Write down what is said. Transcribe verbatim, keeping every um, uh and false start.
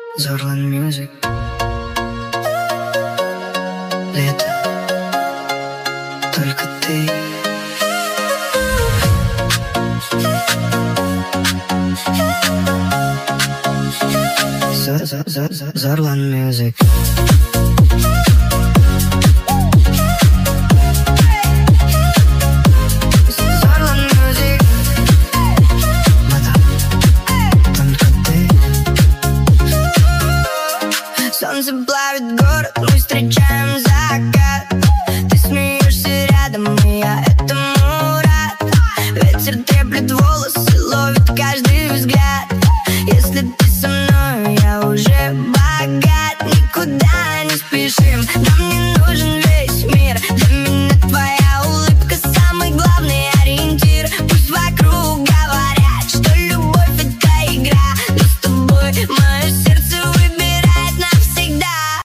Зорлан Music. Лето, только ты. Зорлан Music. Зорлан Music. Мадам, только ты. Солнце блажь.